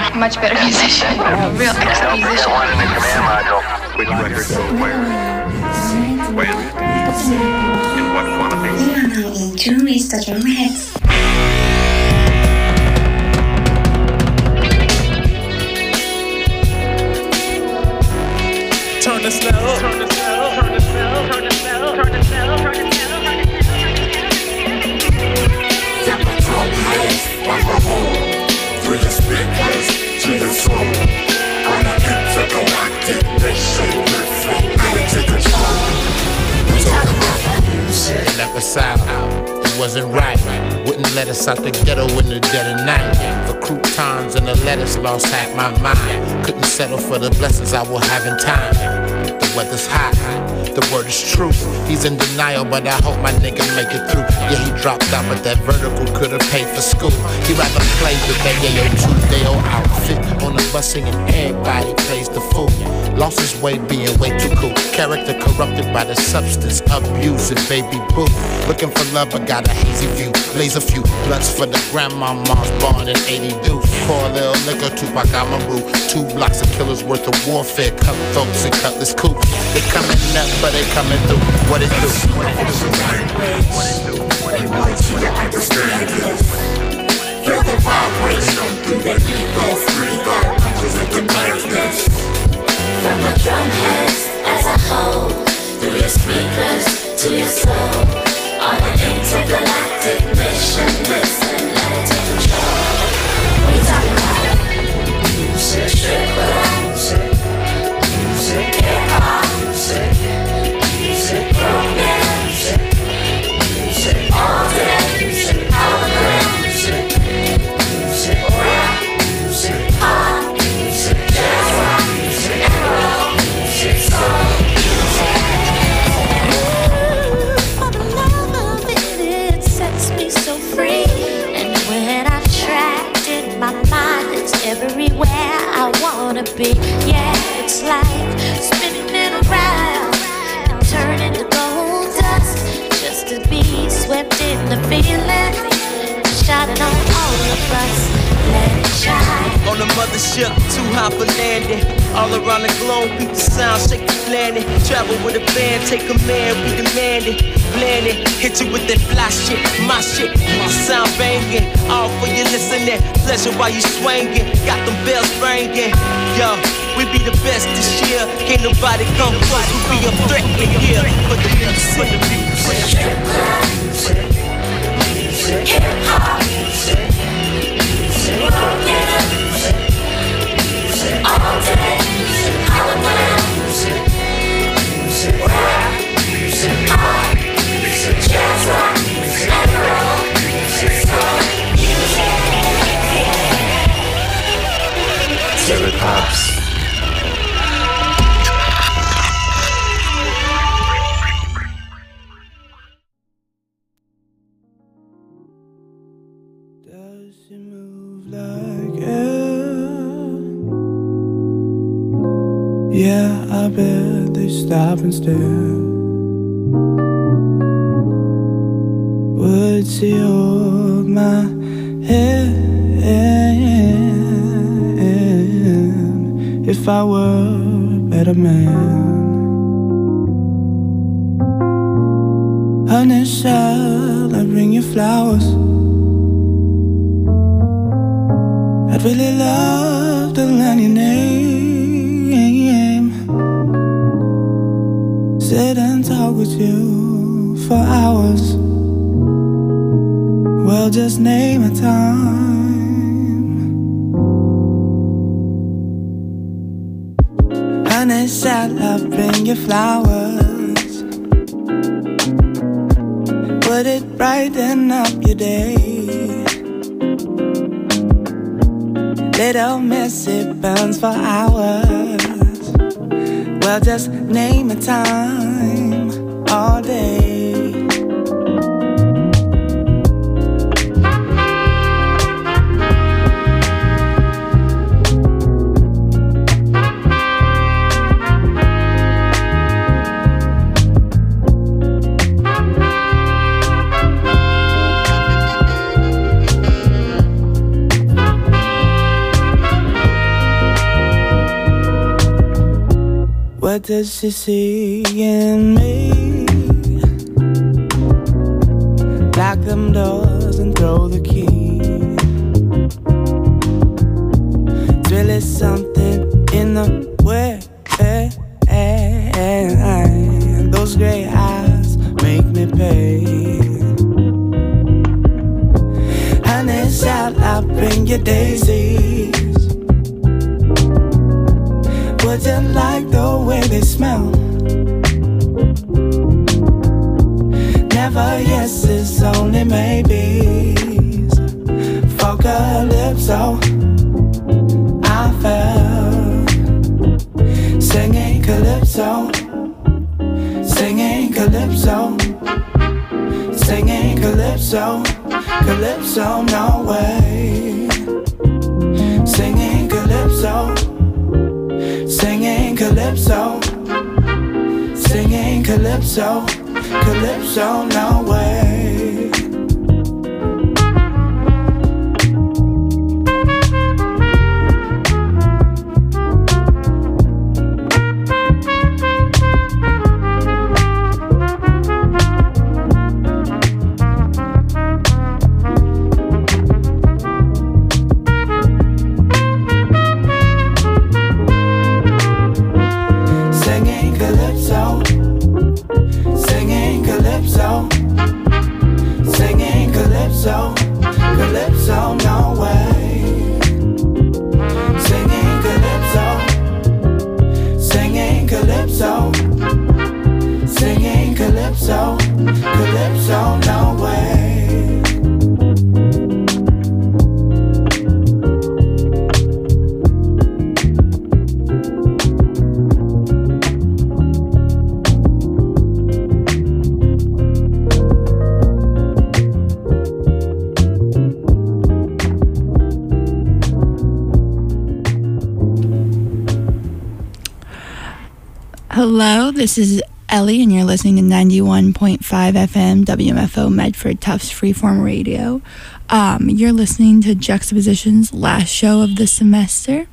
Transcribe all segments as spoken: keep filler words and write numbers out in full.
a much better musician, a real ex-musician. One in the command module. Which record go where? When? In what quantities? You're now in tune with the Drumheads. Turn the smell up. Turn the smell up. Turn the smell up. Turn the smell up. Turn the smell up. Turn the smell up. From the drum heads like a hole, through your speakers to your soul. On an intergalactic mission, listen, take control. We talk about music. Never silent, it wasn't right. Wouldn't let us out the ghetto in the dead of night. For croutons and the lettuce, lost half my mind. Couldn't settle for the blessings I will have in time. The weather's hot, the word is true. He's in denial, but I hope my nigga make it through. Yeah, he dropped out, but that vertical could've paid for school. He rather play the Bayo two-day-old outfit on the bus singing everybody plays the fool. Lost his way being way too cool. Character corrupted by the substance abuse and baby boo. Looking for love, but got a hazy view. Blaze a few blunts for the grandmama's born in eighty deuce. Pour a little liquor, Tupac Amaru. Two blocks of killers worth of warfare. Cutthroats and cutlass coops. They coming up, but they coming through. What it do? What it do? What it do? What it do? What it do? You understand this. Feel the vibration through the ego. Free God punches into madness. From the drumheads as a whole, through your speakers to your soul, on an intergalactic mission, listen, let it take control. We talk about music, strip music, music, hip-hop music, music, broken music, music, all day music, hologram music, music, rap music, pop music, jazz rock music, and roll music, soul music. For the love of it, it sets me so free. And when I'm trapped in my mind, it's everywhere I wanna be. Yeah, it's like spinning around and turning to gold dust, just to be swept in the feeling, shining on all of us. Let it shine. On the mothership, too hot for landing. All around the globe, beat the sound, shake the planet. Travel with a band, take command, we demand it. Blend it, hit you with that fly shit, my shit. Keep the sound banging, all for you listening. Pleasure while you swinging, got them bells ringing. Yo, we be the best this year. Can't nobody come close, we be a threat in here. For the music, for the music. Strip club music, music, hip-hop music, music, broken music, music, all day music, hologram music, music, rap music, pop music, jazz rock music, and roll music, soul music. Jerry Pops. Does she move like air? Yeah, I bet they stop and stare. Would she hold my hand if I were a better man? Honey, shall I bring you flowers? I'd really love to learn your name, sit and talk with you for hours. Well, just name a time. Honey, shall I bring you flowers? Would it brighten up your day? Little Missy burns for hours. Well, just name a time all day. What does she see in me? Lock them doors and throw the key. It's really something in the way. Those gray eyes make me pay. Honey, shout out, bring your daisies. Would you like the way they smell? Never yeses, only maybes. For calypso, I fell. Singing calypso, singing calypso, singing calypso, calypso, no way. Singing calypso, singing calypso, singing calypso, calypso, no way. Hello, this is Ellie, and you're listening to ninety-one point five F M W M F O Medford Tufts Freeform Radio. Um, you're listening to Juxtaposition's last show of the semester.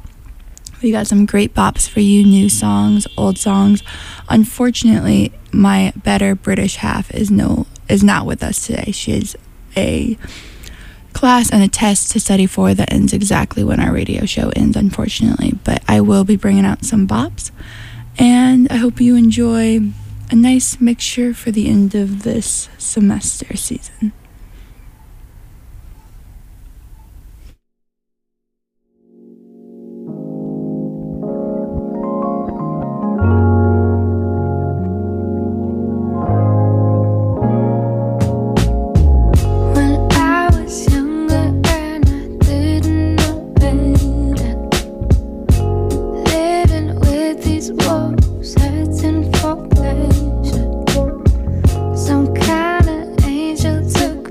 We got some great bops for you, new songs, old songs. Unfortunately, my better British half is no is not with us today. She has a class and a test to study for that ends exactly when our radio show ends, unfortunately. But I will be bringing out some bops. And I hope you enjoy a nice mixture for the end of this semester season. Some kind of angel took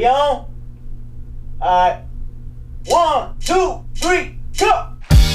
We on? Alright. One, two, three, go!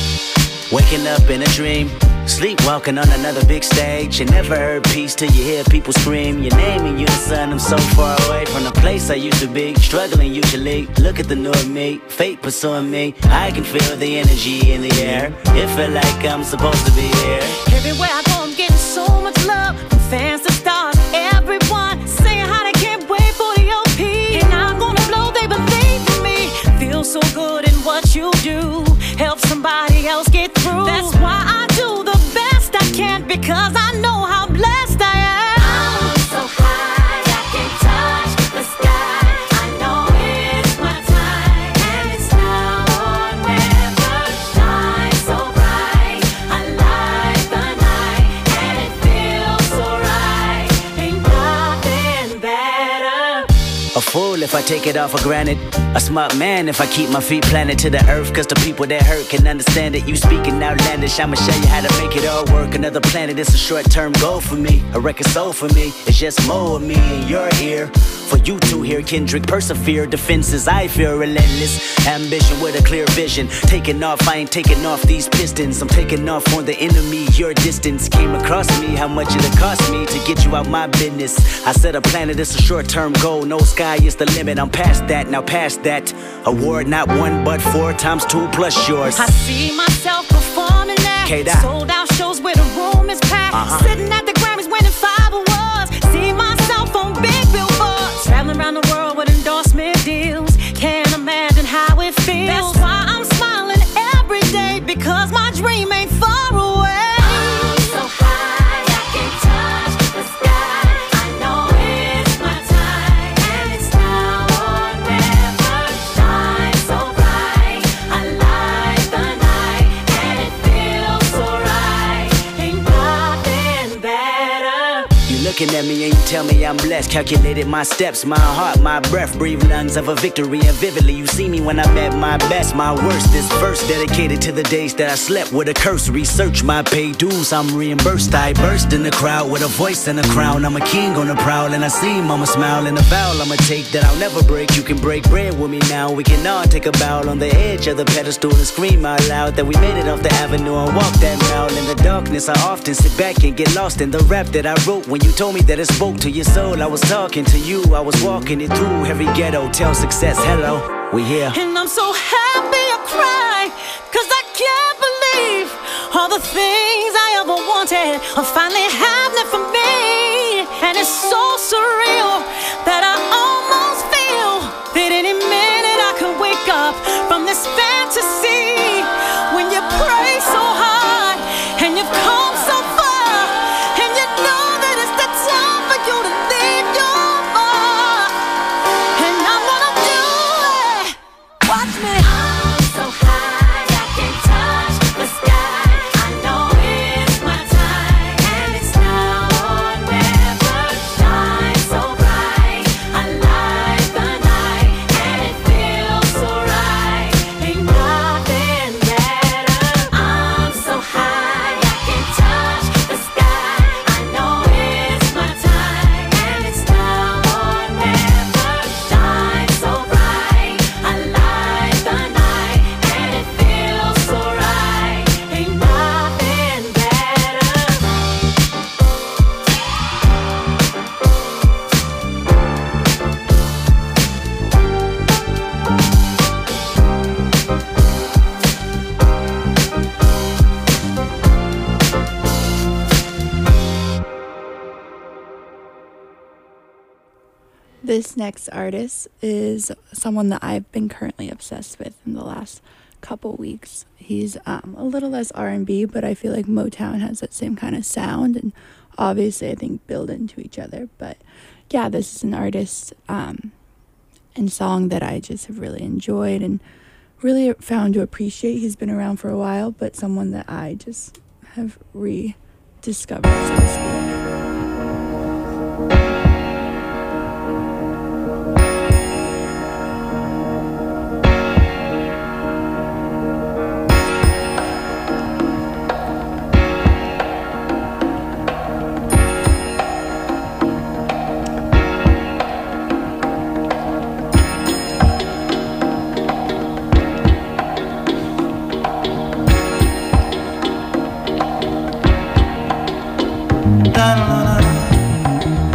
Waking up in a dream, sleepwalking on another big stage. You never heard peace till you hear people scream your name in unison. I'm so far away from the place I used to be, struggling usually. Look at the new me, fate pursuing me. I can feel the energy in the air. It feel like I'm supposed to be here. Everywhere I go, I'm getting so much love from fans to stars. Everyone saying how they can't wait for the O P. And I'm gonna blow, they believe in me. Feel so good in what you do. Help somebody else get through. That's why I do the best I can, because I know how blessed I am. I'm so high, I can touch the sky. I know it's my time, and it's now or never. Shine so bright, I light the night, and it feels so right. Ain't nothing better. A fool if I take it all for granted. A smart man if I keep my feet planted to the earth. Cause the people that hurt can understand it. You speaking outlandish, I'ma show you how to make it all work. Another planet, it's a short-term goal for me. A record soul for me, it's just more of me in your ear. For you to hear Kendrick persevere. Defenses, I feel relentless. Ambition with a clear vision. Taking off, I ain't taking off these pistons. I'm taking off on the enemy. Your distance came across me. How much it'll cost me to get you out my business. I said a planet, it's a short-term goal. No sky is the limit, I'm past that, now past that. Award not one but four times two plus yours. I see myself performing at K-Dot. sold out shows where the room is packed. Uh-huh. Sitting at the Grammys winning five awards. See myself on big billboards. Traveling around the world with endorsement deals. Can't imagine how it feels. That's why I'm smiling every day, because my dream ain't far away. I'm so high, I can touch the sky. I know it's my time, and it's now or never. Shine so bright, I light the night, and it feels so right. Ain't nothing better. You looking at me and you tell me I'm blessed. Calculated my steps, my heart, my breath. Breathe lungs of a victory, and vividly you see me when I'm at my best, my worst. This verse dedicated to the days that I slept with a curse. Research my paid dues, I'm reimbursed. I burst in the crowd with a voice and a crown. I'm a king on the prowl, and I see mama smile. And a vow I'ma take that I'll never break. You can break bread with me now. We can all take a bow on the edge of the pedestal and scream out loud that we made it off the avenue and walk that mile. In the darkness, I often sit back and get lost in the rap that I wrote. When you told me that it spoke to your soul, I was talking to you. I was walking it through every ghetto. Tell success, hello, we here. And I'm so happy I cry, cause I can't believe all the things I ever wanted are finally happening for me. And it's so surreal that I almost feel that any minute I could wake up from this fantasy. When you pray so hard and you've come so far, and you know that it's the time for you to leave your mark. And I'm gonna do it. Watch me. I'm so high, I can touch the sky. I know it's my time, and it's now or never. Shine so bright, I light the night, and it feels so right. Ain't nothing better. I'm so high, I can touch the sky. I know it's my time, and it's now or never. Shine so bright, I light the night, and it feels so right. Ain't nothing better. This next artist is someone that I've been currently obsessed with in the last couple weeks. He's um, a little less R and B, but I feel like Motown has that same kind of sound, and obviously I think build into each other. But yeah, this is an artist um, and song that I just have really enjoyed and really found to appreciate. He's been around for a while, but someone that I just have rediscovered, so to speak.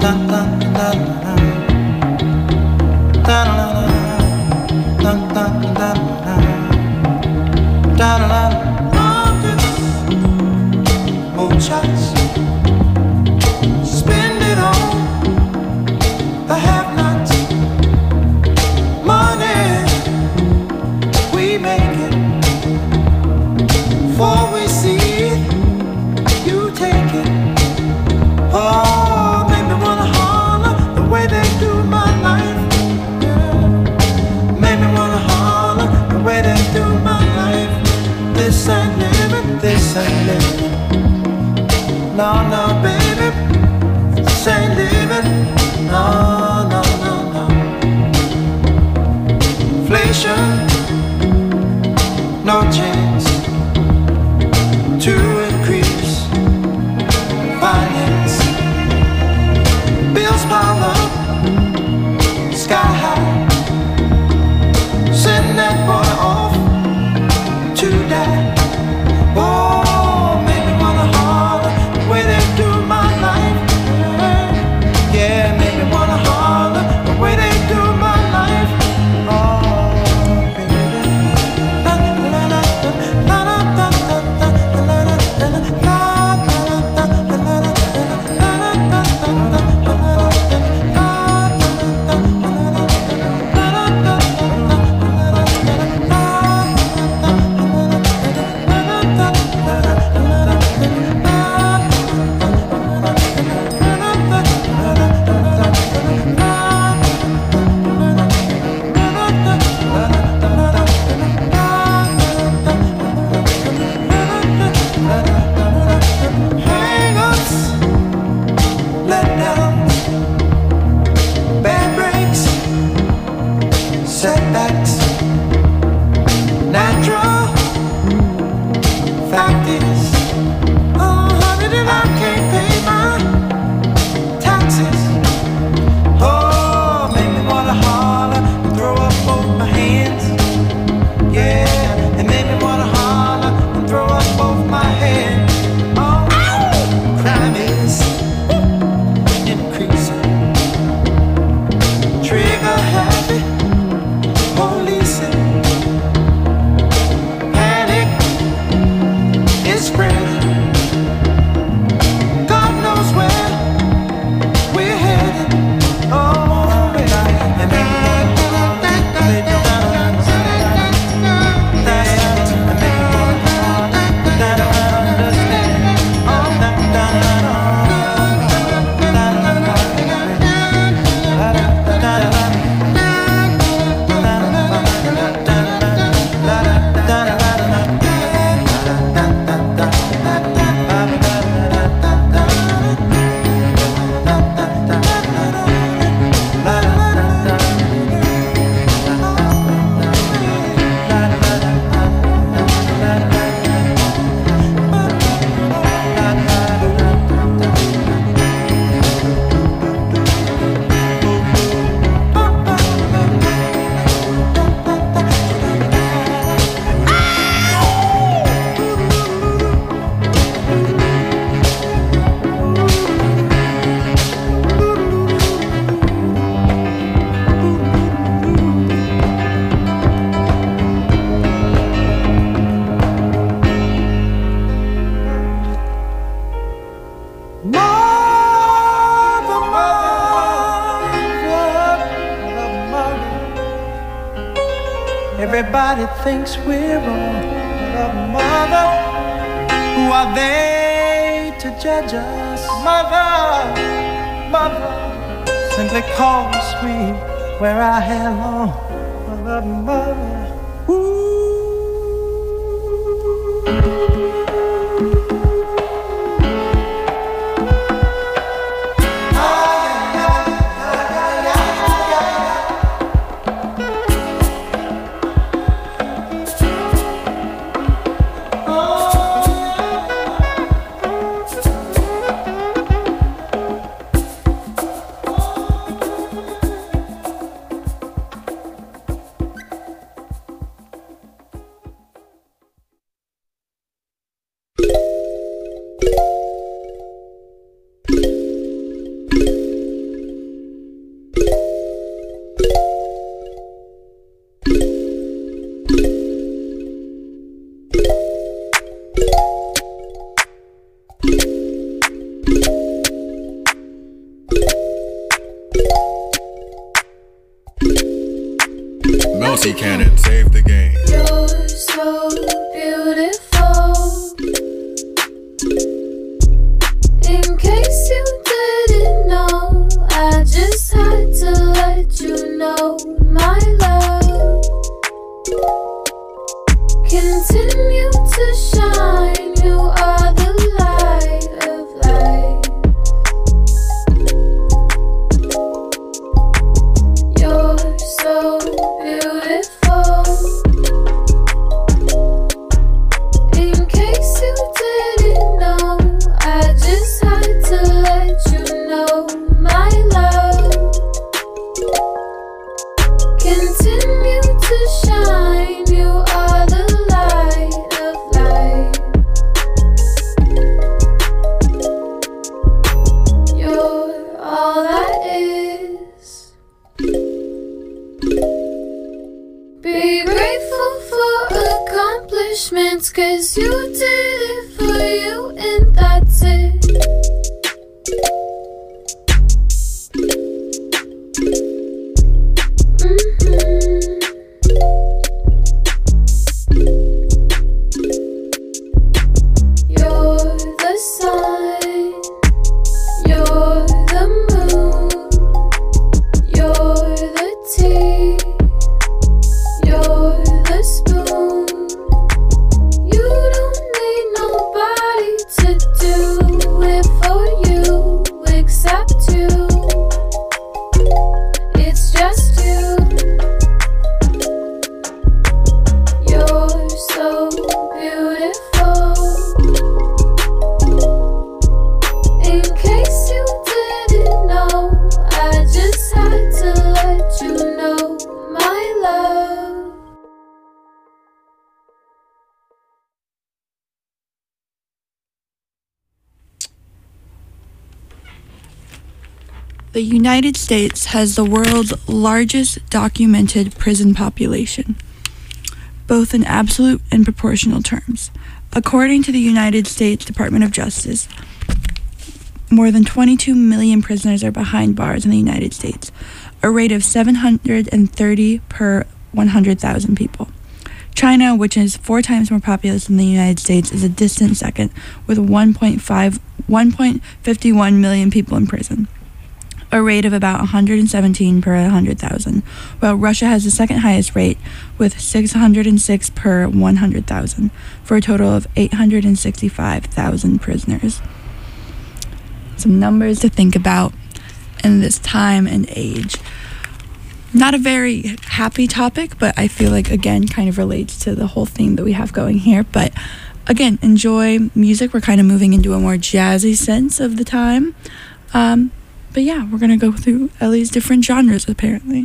Everybody thinks we're wrong, but mother, who are they to judge us? Mother, mother, simply cause we wear our hair long. Mother, mother, ooh. Chelsea Cannon, save the game. You're so beautiful. In case you didn't know, I just had to let you know, my love. Continue to shine, you are the light of life. You're so beautiful. In case you didn't know, I just had to let you know, my love. Continue to shine, you are the light of light. You're all that is. Be grateful for accomplishments, 'cause you did it for you and that's it. You're the sun, you're the moon, you're the tea, you're the spoon. You don't need nobody to do it for you except you. It's just you. You're so beautiful. In case you didn't know, I just had to let you know, my love. The United States has the world's largest documented prison population, both in absolute and proportional terms. According to the United States Department of Justice, more than twenty-two million prisoners are behind bars in the United States, a rate of seven hundred thirty per one hundred thousand people. China, which is four times more populous than the United States, is a distant second with one point five, one point five one million people in prison, a rate of about one hundred seventeen per one hundred thousand, while Russia has the second highest rate with six hundred six per one hundred thousand, for a total of eight hundred sixty-five thousand prisoners. Some numbers to think about in this time and age. Not a very happy topic, but I feel like, again, kind of relates to the whole theme that we have going here. But again, enjoy music. We're kind of moving into a more jazzy sense of the time. Um, but yeah, we're going to go through Ellie's different genres, apparently.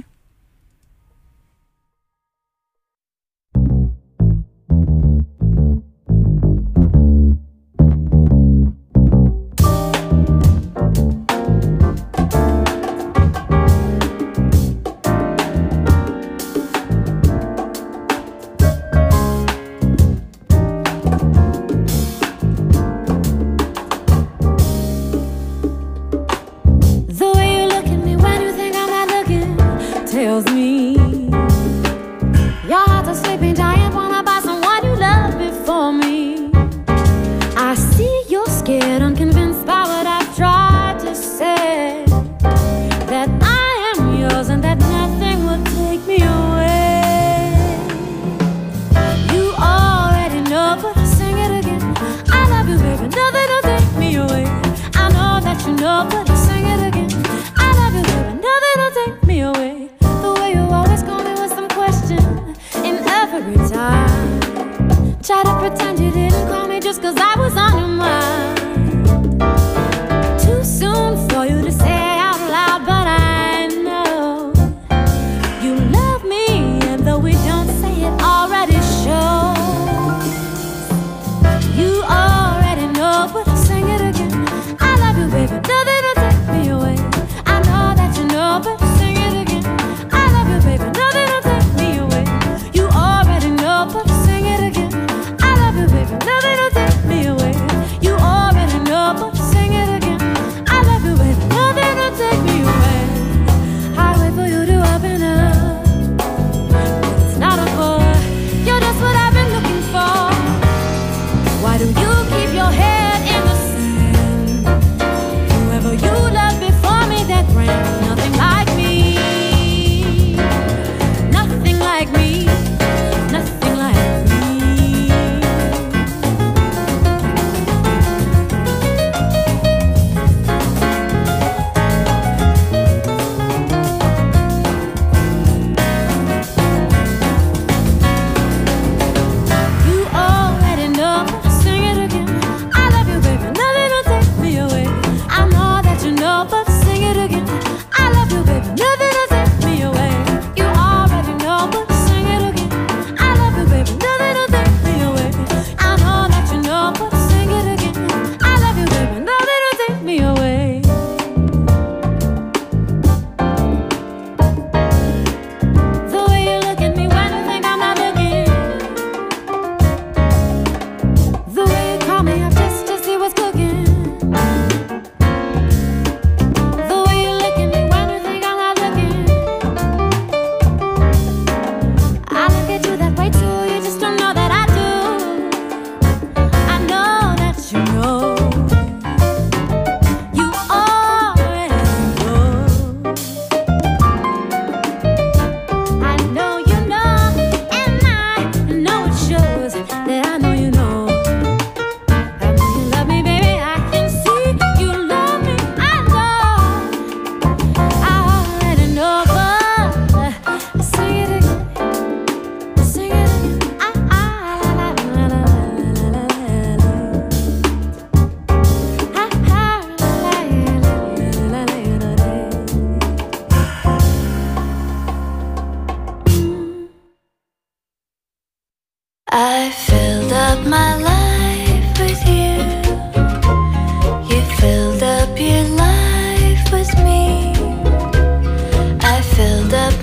The way you look at me when you think I'm not looking,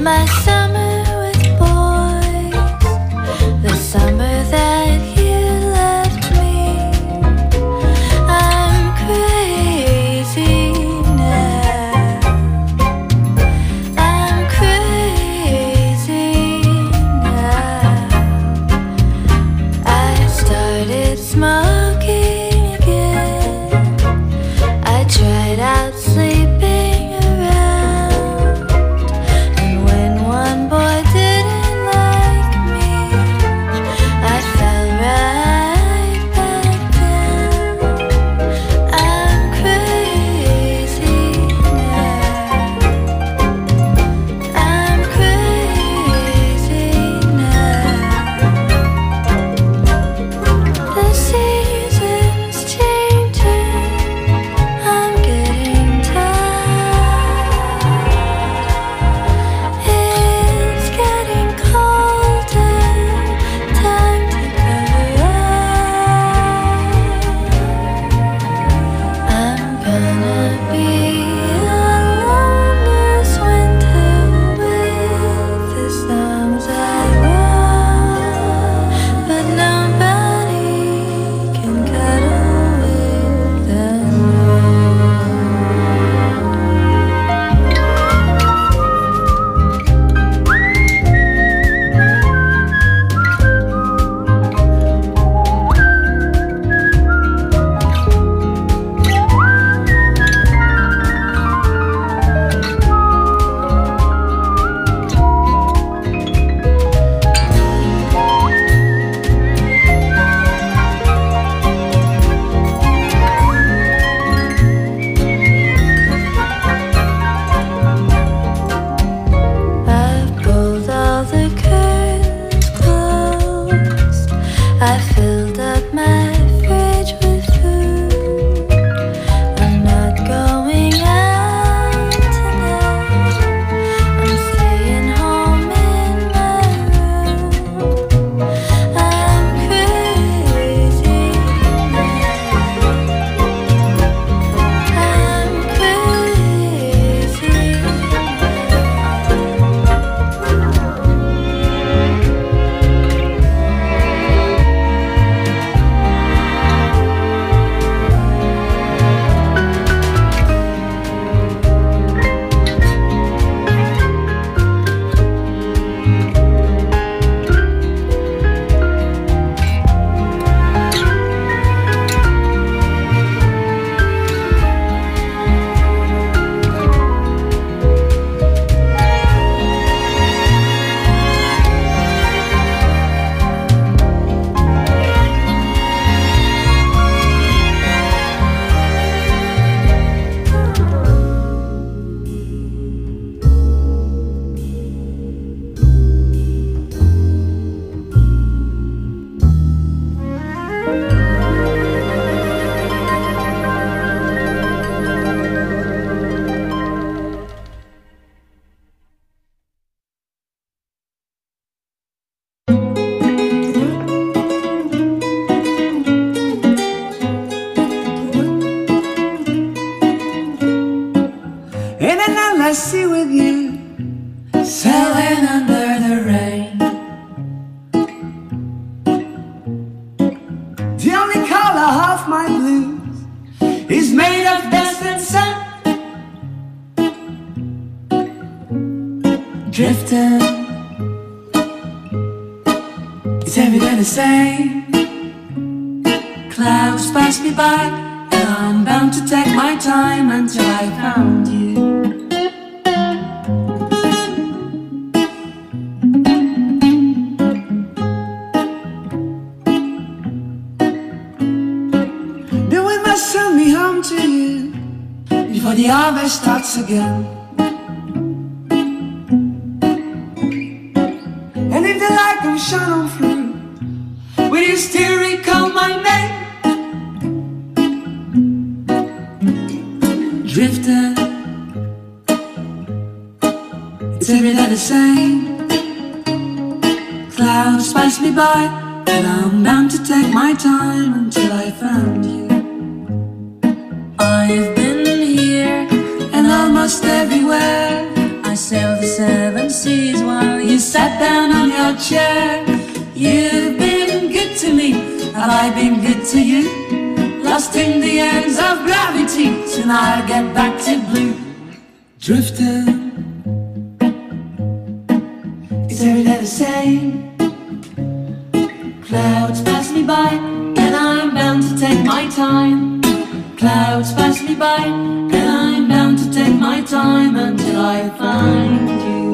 my summer with boys, the summer that you left me. I'm crazy now. I'm crazy now. I started smoking again. I tried out sleeping around, and when one boy didn't like me, I fell right back down. I'm crazy now. I'm crazy now. The seasons changing, I'm getting tired. It's getting colder, time to cover up. I'm gonna be alone this winter with the songs I wrote, but nobody can cuddle with the I've pulled all the curtains closed. I filled up my fridge with food. I'm not going out tonight. I'm staying home in my room. I'm crazy now. I'm crazy In an endless sea with you, sailing under the rain. The only color of my blues is made of dust and sun. Drifting, it's every day the same. Clouds pass me by, and I'm bound to take my time until I found you. The wind must send me home to you before the harvest starts again. And if the light don't shine on through, will you still recall my name? Drifting, it's every day the same. Clouds pass me by, and I'm bound to take my time until I found you. I've been here and almost everywhere. I sailed the seven seas while you sat down on your chair. You've been good to me, have I been good to you? Lost in the ends of gravity, soon I'll get back to blue. Drifter, it's every day the same. Clouds pass me by, and I'm bound to take my time. Clouds pass me by, and I'm bound to take my time until I find you.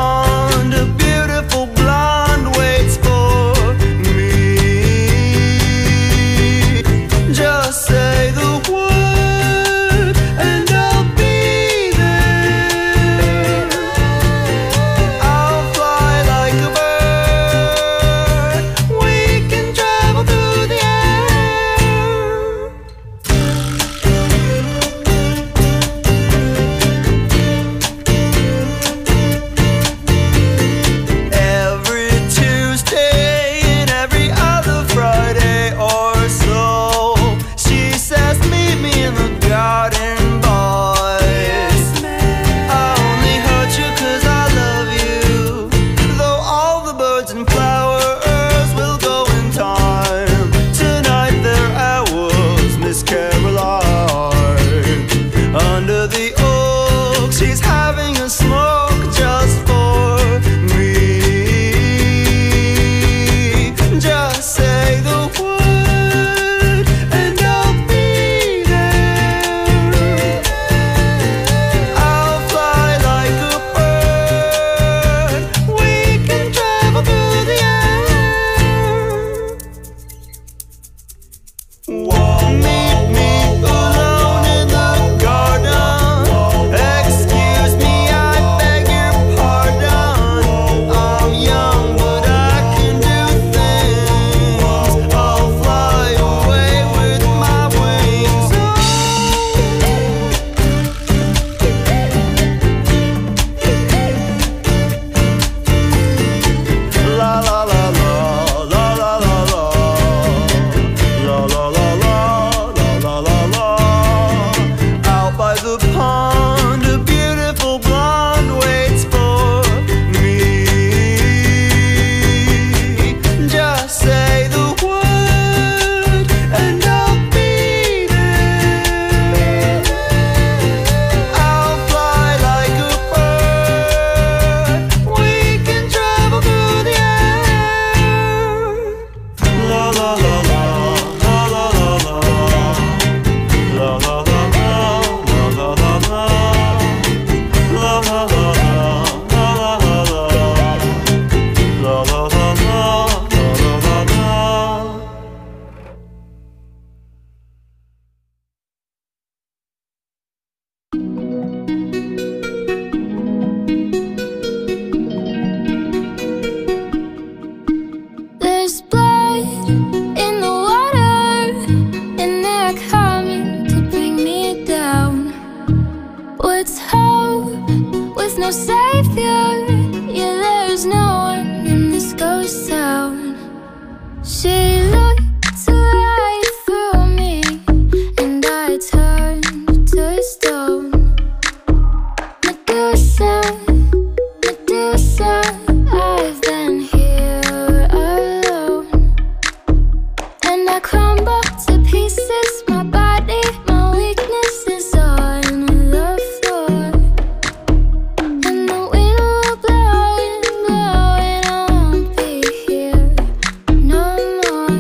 pond, a beautiful blonde waits for me. Just say the word and I'll be there. I'll fly like a bird. We can travel through the every Tuesday and every other Friday or so. She says, meet me in the garden, boys. I only hurt you 'cause I love you. Though all the birds and flowers will go in time. Tonight they're ours, Miss Caroline. Under the oak, she's having a smoke just for me. Just say the word and I'll be there. I'll fly like a bird. We can travel through the air. Whoa, meet me alone in the garden. Excuse me, I beg your pardon. I'm young, but I can do things. I'll fly away with my wings. La la la la, la la la la, la la la la, la la la la. Out by the pond, a beautiful blonde waits for me. Just say the word and I'll be there. I'll fly like a bird. We can travel through the air. La la la la, la la la la, la la la la, la la la la, la la la la, la la la la, la la la la, la la la la. There's blood in the water, and they're coming to bring me down. What's hope with no savior? Yeah, there's no one in this ghost town. She looked right through me, and I turned to stone. Medusa, Medusa, I've been here alone, and I crumble to pieces. My body, my weakness is on the floor, and the wind will blow and blow, and I won't be here no more.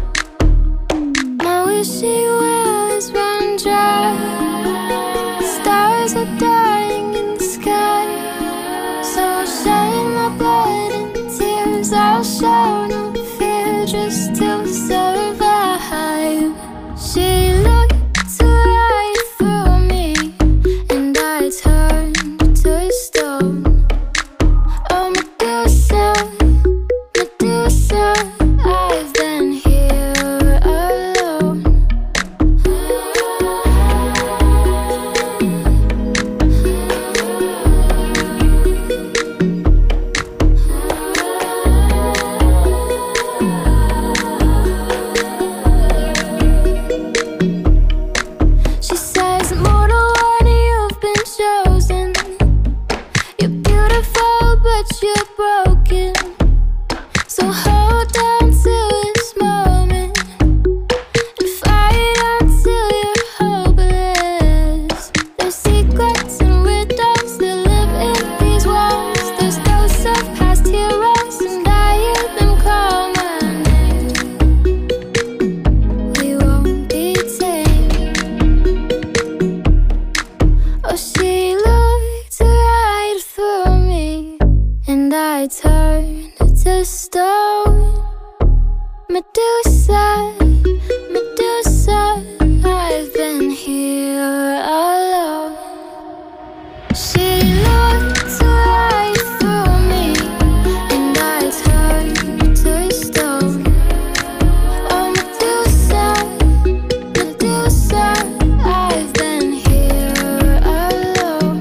My wishy well is run dry. Stars are dying in the sky, so I'll shed my blood and tears. I'll show no fear just to survive. She looked right through me, and I turned to stone. Oh, Medusa, Medusa, I've been here alone. I turn to stone. Medusa, Medusa, I've been here alone. She looked right through me, and I turned to stone. Oh, Medusa, Medusa, I've been here alone.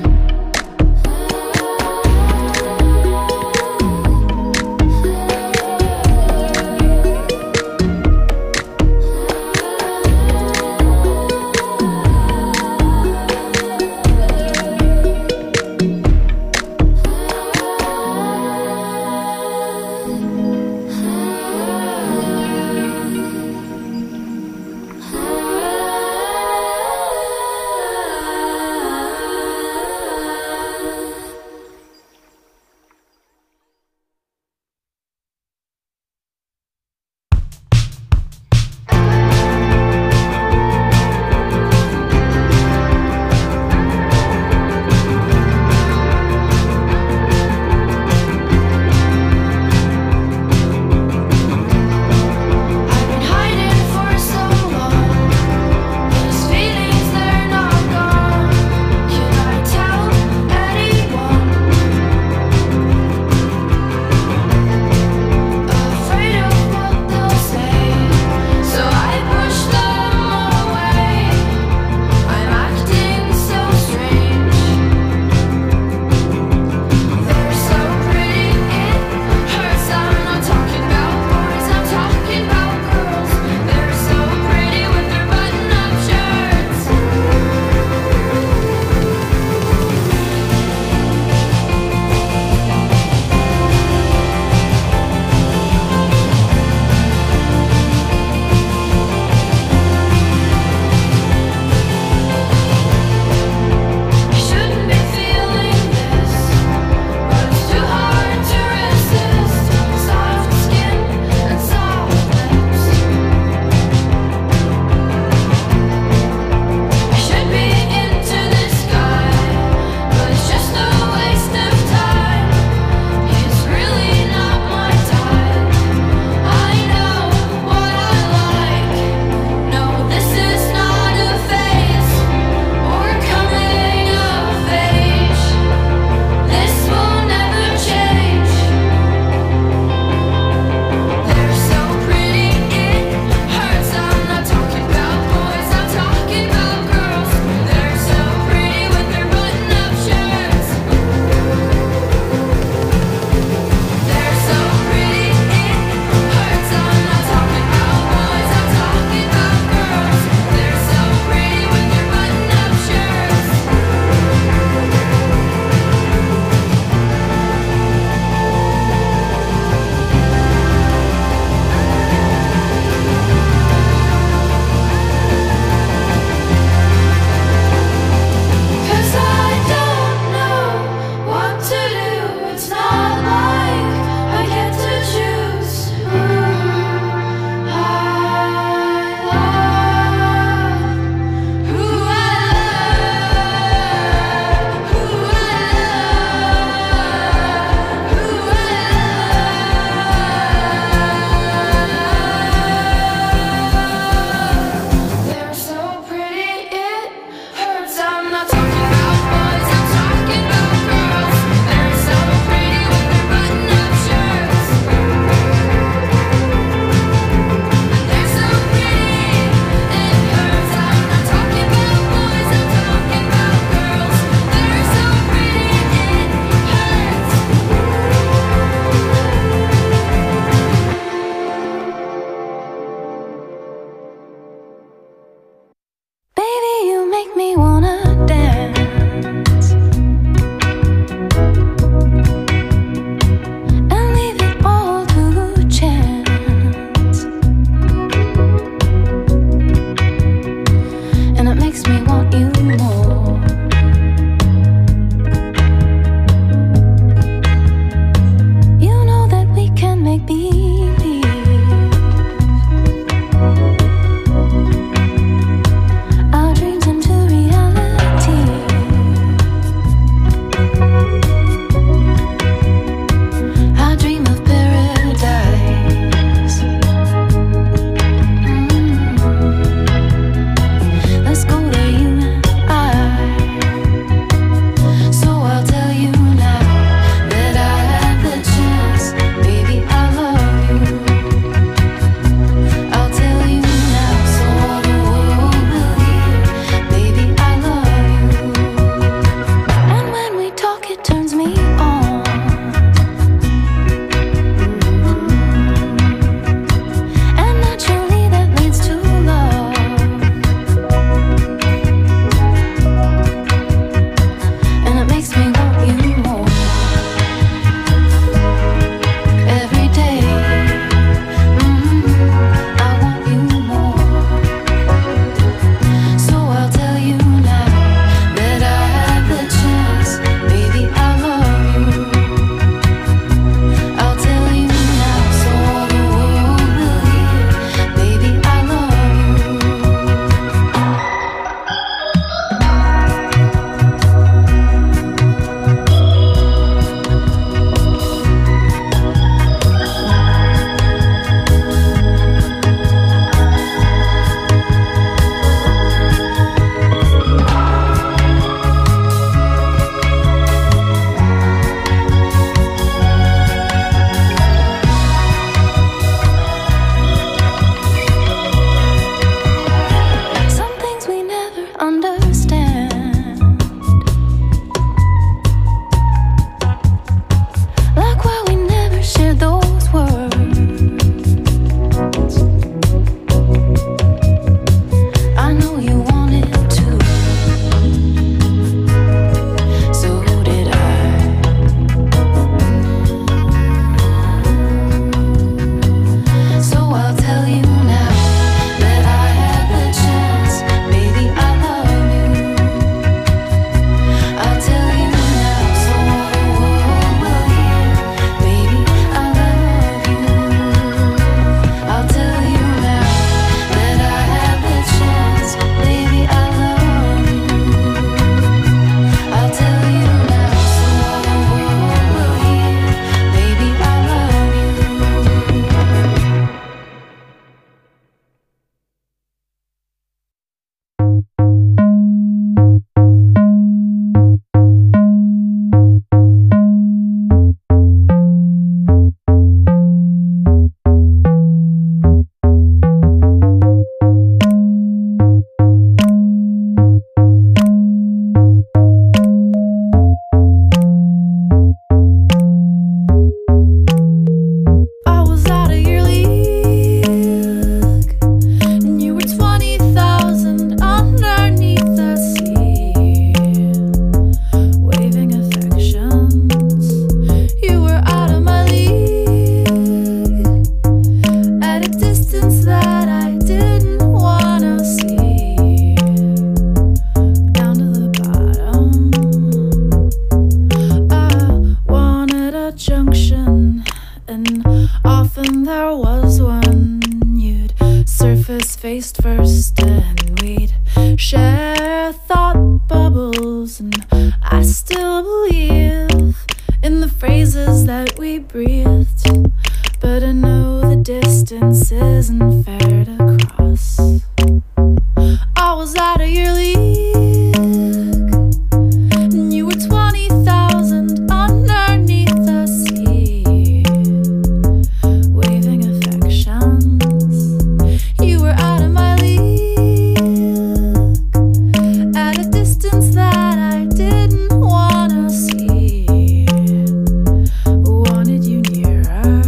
junction, and often there was one. You'd surface faced first, and we'd share thought bubbles. And I still believe in the phrases that we breathed, but I know the distance isn't fair to cross. I was out of your league, and you were twenty thousand underneath the sea, waving affections. You were out of my league, at a distance that I didn't wanna see. Wanted you nearer.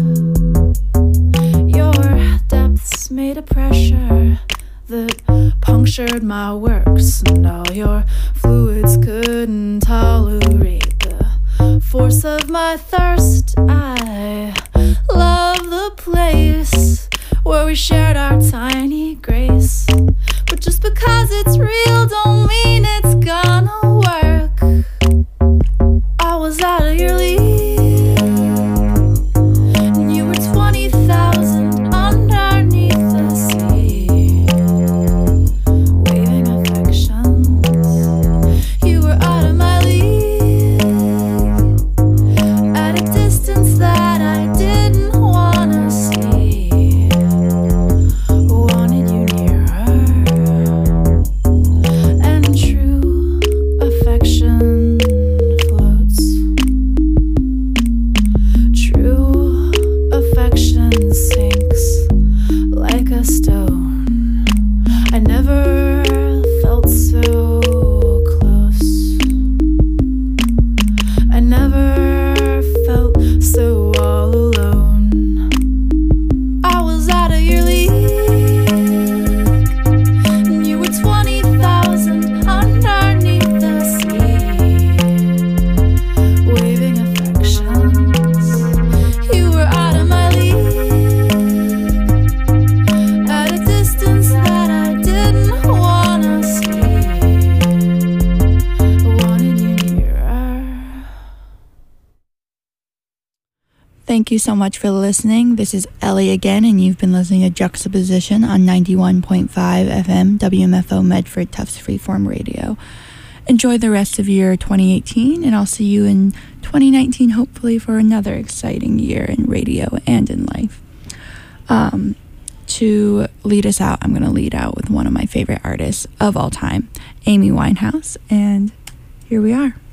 Your depths made a pressure that punctured my works, and all your fluids couldn't tolerate the force of my thirst. I love the place where we shared our tiny grace, but just because it's real don't mean it's gonna work. I was out of your league, and you were twenty thousand underneath the sea, waving affections. You were out of my league, at a distance that I didn't wanna see. Wanted you nearer, and true affection floats. True affection sinks like a stone. I never felt so close. I never felt so all alone. I was out of your league, and you were twenty thousand underneath the sea, waving affections. You were out of my league, at a distance that I didn't wanna see. Wanted you nearer. Thank you so much for listening. This is Ellie again, and you've been listening to Juxtaposition on ninety-one point five F M W M F O Medford Tufts Freeform Radio. Enjoy the rest of your twenty eighteen, and I'll see you in twenty nineteen, hopefully, for another exciting year in radio and in life. Um, to lead us out, I'm going to lead out with one of my favorite artists of all time, Amy Winehouse, and here we are.